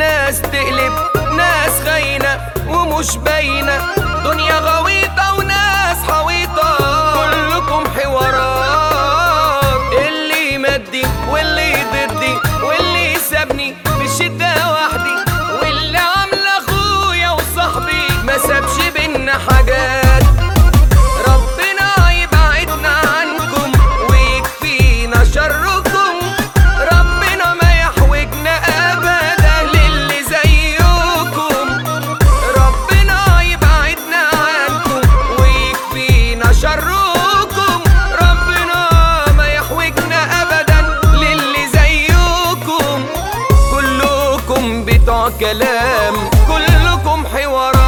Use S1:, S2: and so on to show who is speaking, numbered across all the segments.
S1: ناس تقلب ناس خاينة ومش باينة، دنيا غويطة وناس حويطة، كلكم حوارات، اللي مدي واللي ضدي واللي سابني في الشدة وحدي، واللي عامل اخويا وصاحبي ما سابش بينا حاجات. ربنا يبعدنا عنكم ويكفينا شركم، ربنا ما يحوجنا ابدا للي زيكم، ربنا يبعدنا عنكم ويكفينا شركم، ربنا ما يحوجنا ابدا للي زيكم، كلكم بتوع كلام كلكم حوارات.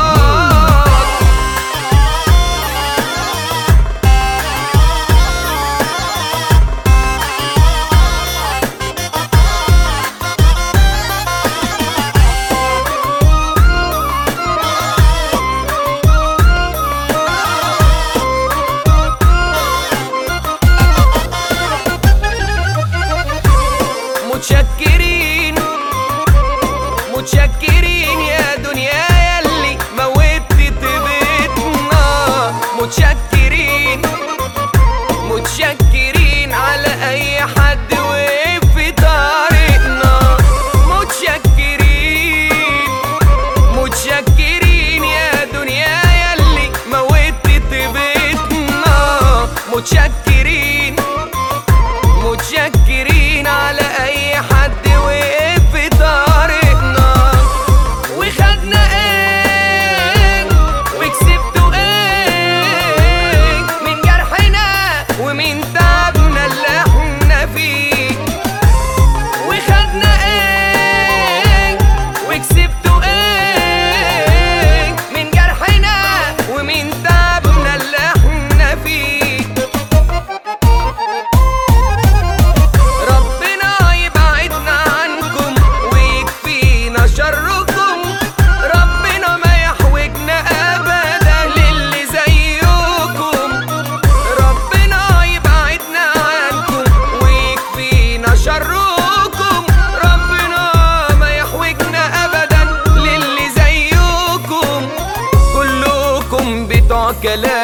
S1: متشكرين متشكرين يا دنيا ياللي موتت بيتنا، متشكرين متشكرين على اي حد وقف في طريقنا، متشكرين متشكرين يا دنيا ياللي موتت بيتنا، متشكرين متشكرين على اي حد وقف في طريقنا، وخدنا ايه وكسبتوا ايه من جرحنا ومن تعبنا اللي احنا فيه، وخدنا ايه وكسبتوا ايه من جرحنا ومن تعبنا اللي احنا فيه. شركم ربنا ما يحوجنا ابدا للي زيكم، ربنا يبعدنا عنكم ويكفينا شركم، ربنا ما يحوجنا ابدا للي زيكم، كلكم بتوع كلام